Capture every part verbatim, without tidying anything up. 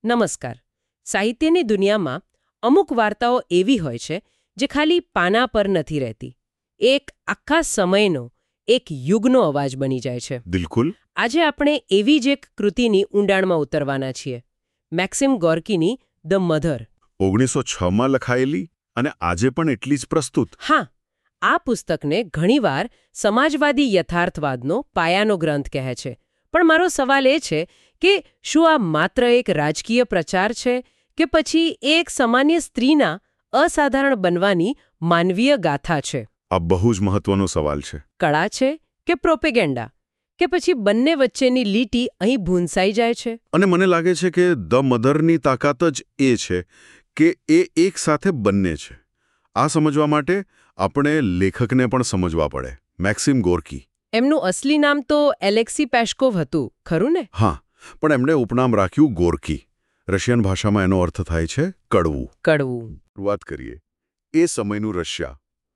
નમસ્કાર. સાહિત્યની દુનિયામાં અમુક વાર્તાઓ એવી હોય છે જે ખાલી પાના પર નથી રહેતી. એક આખા સમયનો, એક યુગનો અવાજ બની જાય છે. બિલકુલ. આજે આપણે એવી જ એક કૃતિની ઊંડાણમાં ઉતરવાના છીએ. મેક્સિમ ગોર્કીની ધ મધર. ઓગણીસો છ માં લખાયેલી અને આજે પણ એટલી જ પ્રસ્તુત. હા, આ પુસ્તકને ઘણીવાર સમાજવાદી યથાર્થવાદનો પાયાનો ગ્રંથ કહે છે. પણ મારો સવાલ એ છે કે શું આ માત્ર એક રાજકીય પ્રચાર છે કે પછી એક સામાન્ય સ્ત્રીના અસાધારણ બનવાની માનવીય ગાથા છે? આ બહુ જ મહત્વનો સવાલ છે. કળા છે કે પ્રોપેગેન્ડા, કે પછી બંને વચ્ચેની લીટી અહીં ભૂંસાઈ જાય છે? અને મને લાગે છે કે ધ મધરની તાકાત જ એ છે કે એ એક સાથે બંને છે. આ સમજવા માટે આપણે લેખકને પણ સમજવા પડે. Maxim Gorky. એમનું અસલી નામ તો એલેક્સી પેશ્કોવ હતું, ખરું ને? હા, પણ એમણે ઉપનામ રાખ્યું ગોર્કી. રશિયન ભાષામાં એનો અર્થ થાય છે કડવું. કડવું. વાત કરીએ એ સમયનું રશિયા.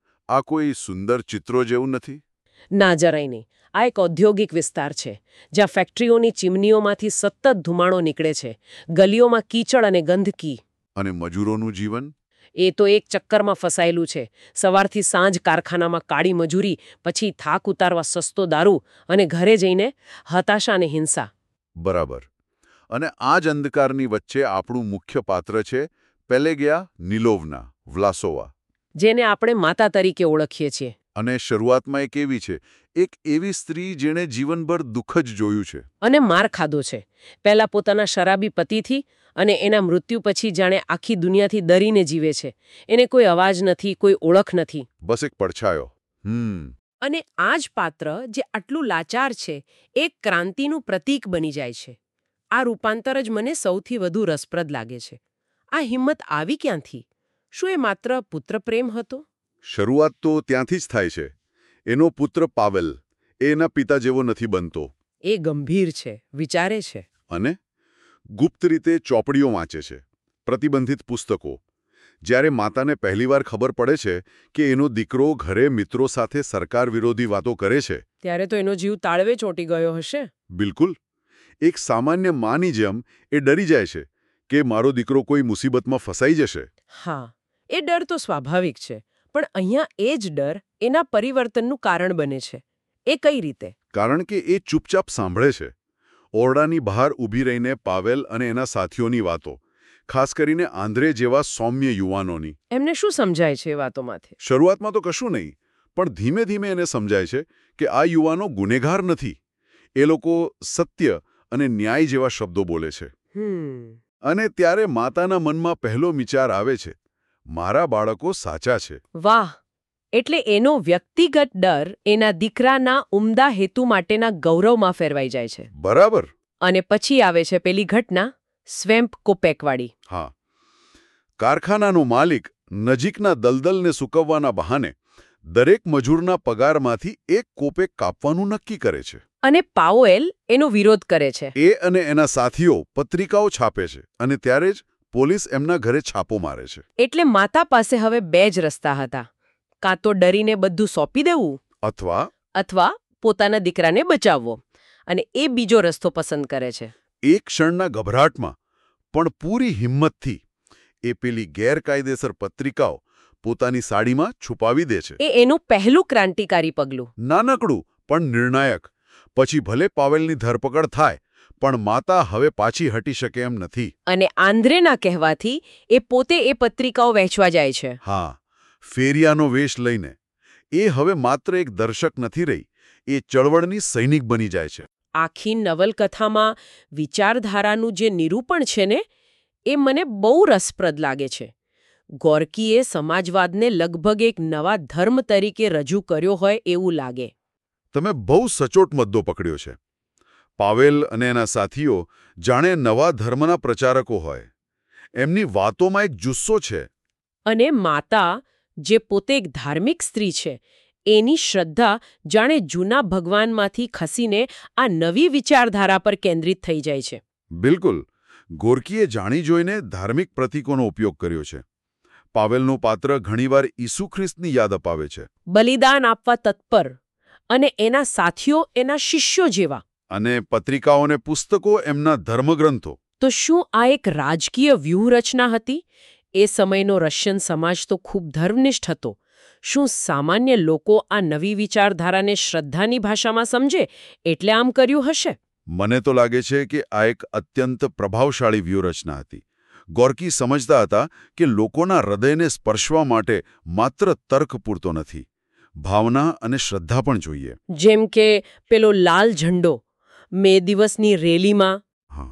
આ કોઈ સુંદર ચિત્રો જેવું નથી. ના, જરાય નહીં. આ એક ઔદ્યોગિક વિસ્તાર છે જ્યાં ફેક્ટરીઓની ચીમનીઓમાંથી સતત ધુમાડો નીકળે છે. ગલીઓમાં કીચડ અને ગંદકી. અને મજૂરોનું જીવન? એ તો એક ચક્કરમાં ફસાયેલું છે. સવારથી સાંજ કારખાનામાં કાળી મજૂરી, પછી થાક ઉતારવા સસ્તો દારૂ અને ઘરે જઈને હતાશા અને હિંસા. બરાબર. અને આ જ અંધકારની વચ્ચે આપણું મુખ્ય પાત્ર છે પેલેગ્યા નિલોવના વ્લાસોવા, જેને આપણે માતા તરીકે ઓળખીએ છીએ. અને શરૂઆતમાં એક એવી છે, એક એવી સ્ત્રી જેણે જીવનભર દુઃખ જ જોયું છે અને માર ખાધો છે. પહેલા પોતાના શરાબી પતિથી, અને એના મૃત્યુ પછી જાણે આખી દુનિયાથી ડરીને જીવે છે. એને કોઈ અવાજ નથી, કોઈ ઓળખ નથી. બસ એક પડછાયો. હમ અને આ જ પાત્ર જે આટલું લાચાર છે, એક ક્રાંતિનું પ્રતીક બની જાય છે. આ રૂપાંતર જ મને સૌથી વધુ રસપ્રદ લાગે છે. આ હિંમત આવી ક્યાંથી? શું એ માત્ર પુત્રપ્રેમ હતો? શરૂઆત તો ત્યાંથી જ થાય છે. એનો પુત્ર પાવેલ એ એના પિતા જેવો નથી બનતો. એ ગંભીર છે, વિચારે છે. અને ગુપ્ત રીતે ચોપડીઓ વાંચે છે, પ્રતિબંધિત પુસ્તકો. જ્યારે માતાને પહેલીવાર ખબર પડે છે કે એનો દીકરો ઘરે મિત્રો સાથે સરકાર વિરોધી વાતો કરે છે, ત્યારે તો એનો જીવ તાળવે ચોંટી ગયો હશે. બિલકુલ. એક સામાન્ય માની જેમ એ ડરી જાય છે કે મારો દીકરો કોઈ મુસીબતમાં ફસાઈ જશે. હા, એ ડર તો સ્વાભાવિક છે. પણ અહીંયા એ જ ડર એના પરિવર્તનનું કારણ બને છે. એ કઈ રીતે? કારણ કે એ ચૂપચાપ સાંભળે છે. ઓરડાની બહાર ઊભી રહીને પાવેલ અને એના સાથીઓની વાતો, ખાસ કરીને આંદ્રે જેવા સૌમ્ય યુવાનોની. એમને શું સમજાય છે એ વાતોમાંથી? શરૂઆતમાં તો કશું નહીં, પણ ધીમે ધીમે એને સમજાય છે કે આ યુવાનો ગુનેગાર નથી. એ લોકો સત્ય અને ન્યાય જેવા શબ્દો બોલે છે. હમ અને ત્યારે માતાના મનમાં પહેલો વિચાર આવે છે, મારા બાળકો સાચા છે. વાહ! એટલે એનો વ્યક્તિગત ડર એના દીકરાના ઉમદા હેતુ માટેના ગૌરવમાં ફેરવાઈ જાય છે. બરાબર. અને પછી આવે છે પેલી ઘટના, સ્વેમ્પ કોપેકવાળી. હા, કારખાનાનો માલિક નજીકના દલદલને સૂકવવાના બહાને દરેક મજૂરના પગારમાંથી એક કોપેક કાપવાનું નક્કી કરે છે. અને પાવેલ એનો વિરોધ કરે છે. એ અને એના સાથીઓ પત્રિકાઓ છાપે છે, અને ત્યારે જ પોલીસ એમના ઘરે છાપો મારે છે. એટલે માતા પાસે હવે બે જ રસ્તા હતા. કાં તો ડરીને બધું સોંપી દેવું, અથવા અથવા પોતાના દીકરાને બચાવવો. અને એ બીજો રસ્તો પસંદ કરે છે. એક ક્ષણના ગભરાટમાં પણ પૂરી હિંમતથી એ પેલી ગેરકાયદેસર પત્રિકાઓ પોતાની સાડીમાં છુપાવી દે છે. એ એનું પહેલું ક્રાંતિકારી પગલું. નાનકડું પણ નિર્ણાયક. પછી ભલે પાવેલની ધરપકડ થાય, પણ માતા હવે પાછી હટી શકે એમ નથી. અને આંદ્રેના કહેવાથી એ પોતે એ પત્રિકાઓ વહેંચવા જાય છે. હા, ફેરિયાનો વેશ લઈને. એ હવે માત્ર એક દર્શક નથી રહી, એ ચળવળની સૈનિક બની જાય છે. આખી નવલકથામાં વિચારધારાનું જે નિરૂપણ છે ને, એ મને બહુ રસપ્રદ લાગે છે. ગોર્કીએ સમાજવાદને લગભગ એક નવા ધર્મ તરીકે રજૂ કર્યો હોય એવું લાગે. તમે બહુ સચોટ મુદ્દો પકડ્યો છે. પાવેલ અને એના સાથીઓ જાણે નવા ધર્મના પ્રચારકો હોય. એમની વાતોમાં એક જુસ્સો છે. અને માતા, જે પોતે એક ધાર્મિક સ્ત્રી છે, એની શ્રદ્ધા જાણે જૂના ભગવાનમાંથી ખસીને આ નવી વિચારધારા પર કેન્દ્રિત થઈ જાય છે. બિલકુલ. ગોર્કીએ જાણી જોઈને ધાર્મિક પ્રતીકોનો ઉપયોગ કર્યો છે. પાવેલનું પાત્ર ઘણીવાર ઈસુ ખ્રિસ્તની યાદ અપાવે છે. બલિદાન આપવા તત્પર, અને એના સાથીઓ એના શિષ્યો જેવા. અને પત્રિકાઓ અને પુસ્તકો એમના ધર્મગ્રંથો. તો શું આ એક રાજકીય વ્યૂહરચના હતી? એ સમયનો રશિયન સમાજ તો ખૂબ ધર્મનિષ્ઠ હતો. શું સામાન્ય લોકો આ નવી વિચારધારાને શ્રદ્ધાની ભાષામાં સમજે એટલે આમ કર્યું હશે? મને તો લાગે છે કે આ એક અત્યંત પ્રભાવશાળી વ્યૂહરચના હતી. ગોર્કી સમજતા હતા કે લોકોના હૃદયને સ્પર્શવા માટે માત્ર તર્ક પૂરતો નથી, ભાવના અને શ્રદ્ધા પણ જોઈએ. જેમ કે પેલો લાલ ઝંડો મે દિવસની રેલીમાં. હા,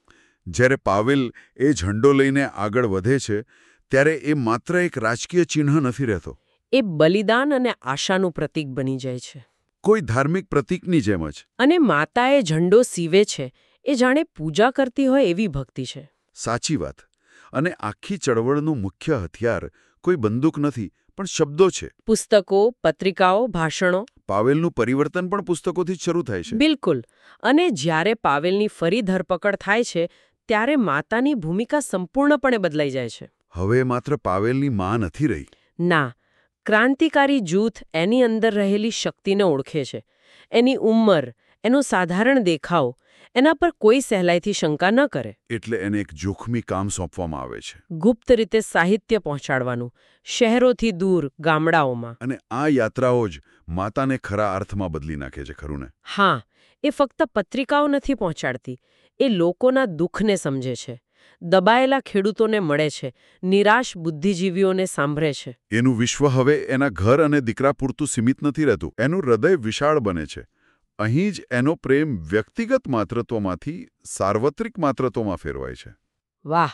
જ્યારે પાવેલ એ ઝંડો લઈને આગળ વધે છે ત્યારે એ માત્ર એક રાજકીય ચિહ્ન નથી રહેતો. એ બલિદાન અને આશાનું પ્રતીક બની જાય છે. કોઈ ધાર્મિક પ્રતીકની જેમ જ. અને માતાએ ઝંડો સીવે છે એ જાણે પૂજા કરતી હોય એવી ભક્તિ છે. સાચી વાત. અને આખી ચળવળનું મુખ્ય હથિયાર કોઈ બંદૂક નથી, પણ શબ્દો છે. પુસ્તકો, પત્રિકાઓ, ભાષણો. પાવેલનું પરિવર્તન પણ પુસ્તકોથી જ શરૂ થાય છે. બિલકુલ. અને જ્યારે પાવેલની ફરી ધરપકડ થાય છે ત્યારે માતાની ભૂમિકા સંપૂર્ણપણે બદલાઈ જાય છે. હવે માત્ર પાવેલની માં નથી રહી. ના, ક્રાંતિકારી જૂથ એની અંદર રહેલી શક્તિને ઓળખે છે. એની ઉંમર, એનો સાધારણ દેખાવ, એના પર કોઈ સહેલાઈથી શંકા ન કરે. એટલે એને એક જોખમી કામ સોંપવામાં આવે છે. ગુપ્ત રીતે સાહિત્ય પહોંચાડવાનું, શહેરોથી દૂર, ગામડાઓમાં. અને આ યાત્રાઓ જ માતાને ખરા અર્થમાં બદલી નાખે છે, ખરું ને? હા, એ ફક્ત પત્રિકાઓ નથી પહોંચાડતી, એ લોકોના દુઃખને સમજે છે. દબાયેલા ખેડૂતોને મળે છે, નિરાશ બુદ્ધિજીવીઓને સાંભળે છે. એનું વિશ્વ હવે એના ઘર અને દીકરા પૂરતું સીમિત નથી રહેતું. એનું હૃદય વિશાળ બને છે. અહીં જ એનો પ્રેમ વ્યક્તિગત માતૃત્વમાંથી સાર્વત્રિક માતૃત્વમાં ફેરવાય છે. વાહ!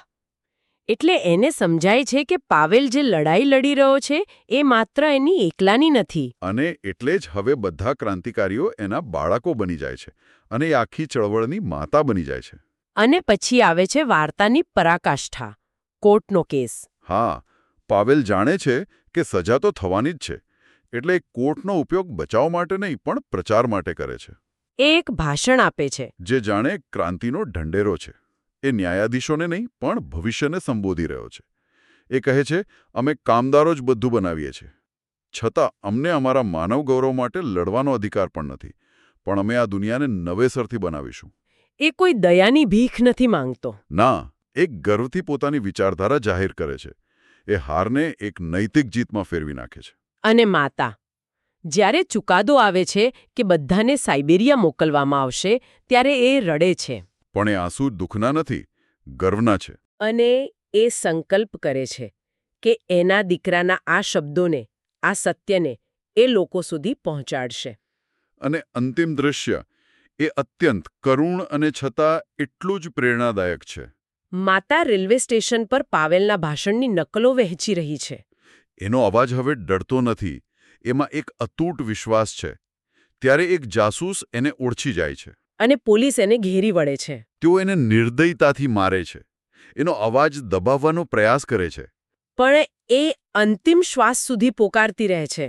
એટલે એને સમજાય છે કે પાવેલ જે લડાઈ લડી રહ્યો છે એ માત્ર એની એકલાની નથી. અને એટલે જ હવે બધા ક્રાંતિકારીઓ એના બાળકો બની જાય છે અને એ આખી ચળવળની માતા બની જાય છે. અને પછી આવે છે વાર્તાની પરાકાષ્ઠા, કોર્ટનો કેસ. હા, પાવેલ જાણે છે કે સજા તો થવાની જ છે, એટલે કોર્ટનો ઉપયોગ બચાવ માટે નહીં પણ પ્રચાર માટે કરે છે. એ એક ભાષણ આપે છે જે જાણે ક્રાંતિનો ઢંઢેરો છે. એ ન્યાયાધીશોને નહીં પણ ભવિષ્યને સંબોધી રહ્યો છે. એ કહે છે, અમે કામદારો જ બધું બનાવીએ છીએ, છતાં અમને અમારા માનવ ગૌરવ માટે લડવાનો અધિકાર પણ નથી, પણ અમે આ દુનિયાને નવેસરથી બનાવીશું. એ કોઈ દયાની ભીખ નથી માંગતો. ના, એક ગર્વથી પોતાની વિચારધારા જાહેર કરે છે. એ હારને એક નૈતિક જીતમાં ફેરવી નાખે છે. અને માતા, જ્યારે ચુકાદો આવે છે કે બધાને સાઇબેરિયા મોકલવામાં આવશે ત્યારે એ રડે છે. પણ એ આંસુ દુઃખના નથી, ગર્વના છે. અને એ સંકલ્પ કરે છે કે એના દીકરાના આ શબ્દોને, આ સત્યને એ લોકો સુધી પહોંચાડશે. અને અંતિમ દૃશ્ય એ અત્યંત કરુણ અને છતાં એટલું જ પ્રેરણાદાયક છે. માતા રેલવે સ્ટેશન પર પાવેલના ભાષણની નકલો વહેંચી રહી છે. એનો અવાજ હવે ડરતો નથી, એમાં એક અતૂટ વિશ્વાસ છે. ત્યારે એક જાસૂસ એને ઓળખી જાય છે. અને પોલીસ એને ઘેરી વળે છે. તેઓ એને નિર્દયતાથી મારે છે. એનો અવાજ દબાવવાનો પ્રયાસ કરે છે. પણ એ અંતિમ શ્વાસ સુધી પોકારતી રહે છે.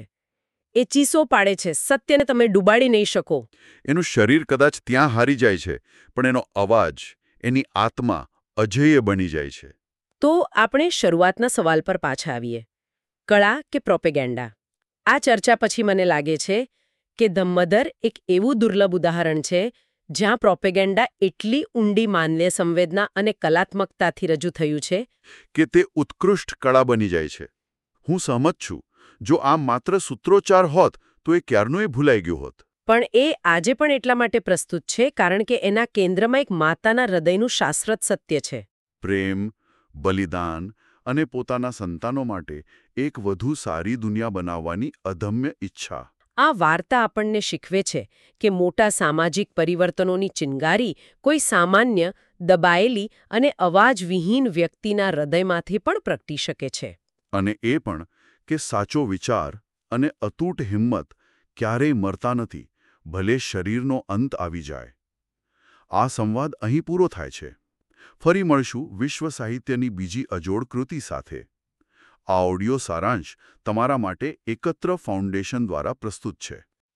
એ ચીસો પાડે છે, સત્યને તમે ડૂબાડી નહીં શકો. એનું શરીર કદાચ ત્યાં હારી જાય છે, પણ એનો અવાજ, એની આત્મા અજેય બની જાય છે. તો આપણે શરૂઆતના સવાલ પર પાછા આવીએ. કળા કે પ્રોપેગેન્ડા? આ ચર્ચા પછી મને લાગે છે કે ધ મધર એક એવું દુર્લભ ઉદાહરણ છે જ્યાં પ્રોપેગેન્ડા એટલી ઊંડી માનવીય સંવેદના અને કલાત્મકતાથી રજૂ થયું છે કે તે ઉત્કૃષ્ટ કળા બની જાય છે. હું સહમત છું. જો આ માત્ર સૂત્રોચ્ચાર હોત તો એ ક્યારનું એ ભૂલાઈ ગયું હોત. પણ એ આજે પણ એટલા માટે પ્રસ્તુત છે કારણ કે એના કેન્દ્રમાં એક માતાના હૃદયનું શાશ્વત સત્ય છે. પ્રેમ, બલિદાન અને પોતાના સંતાનો માટે એક વધુ સારી દુનિયા બનાવવાની અદમ્ય ઈચ્છા. આ વાર્તા આપણને શીખવે છે કે મોટા સામાજિક પરિવર્તનોની ચિનગારી કોઈ સામાન્ય, દબાયેલી અને અવાજવિહીન વ્યક્તિના હૃદયમાંથી પણ પ્રગટી શકે છે. અને એ પણ કે સાચો વિચાર અને અતૂટ હિંમત ક્યારેય મરતા નથી, ભલે શરીરનો અંત આવી જાય. આ સંવાદ અહીં પૂરો થાય છે. ફરી મળશું વિશ્વ સાહિત્યની બીજી અજોડ કૃતિ સાથે. આ ઓડિયો સારાંશ તમારા માટે એકત્ર ફાઉન્ડેશન દ્વારા પ્રસ્તુત છે.